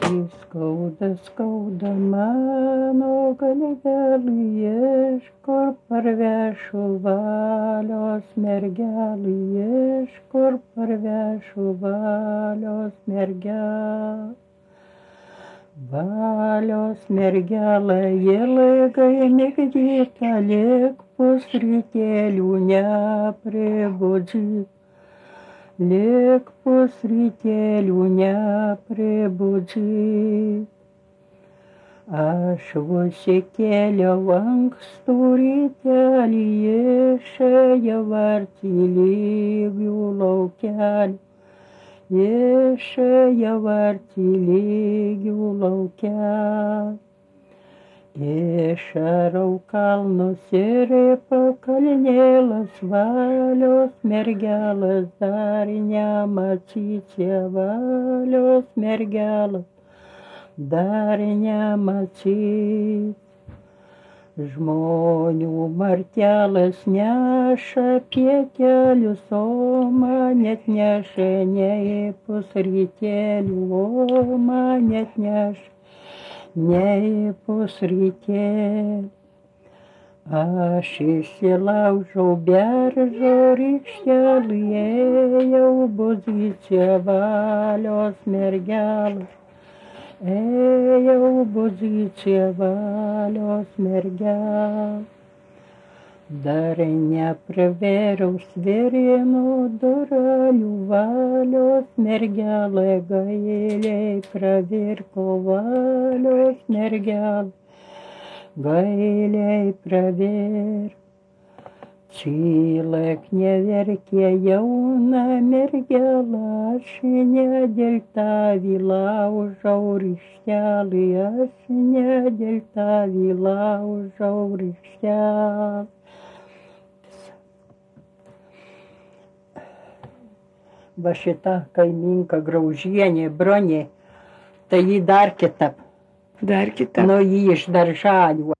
Skauda, skauda mano galvelį, ieškur parvešu valios mergelį, ieškur parvešu valios mergelį. Valios mergelė, ilgai migdyta, lik pusrytėlių nepribudžyk. Lik pusrytėlių nepribudžyk. Aš užsikėliau ankstų rytelį, išėjau arti lygių laukelį. Išėjau arti lygių laukelį. Išarau kalnus ir pakalnėlas, valios mergelės dar nematyčia, valios mergelės dar nematyt. Žmonių martelis neša pietelius, o man net neša nei pusrytėlių, o man net neša nei pusrytėlių. Aš įsilaužau beržo rykštelį, ėjau buzyčia valios mergelės. Ėjau buzyčia valios mergelės. Dar nepravėriau svėrimo durelių, valios mergelė gailiai pravirko, valios mergelė gailiai pravirko. Čilek neverkė jauna mergelė, aš ne dėl tavį laužau rykštelį, aš ne dėl tavį laužau rykštelį. Va šita kaimynka Graužienė, Bronė, tai ji dar kita. Dar kita. Nu, ji iš darželių